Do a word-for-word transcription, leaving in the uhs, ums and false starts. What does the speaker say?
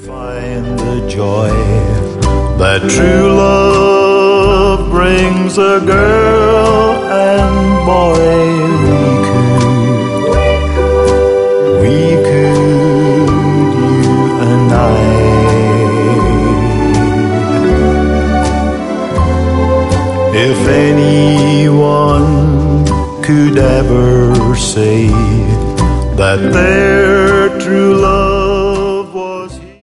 Find the joy that true love brings a girl and boy. We could, we could, you and I. If anyone could ever say that their true love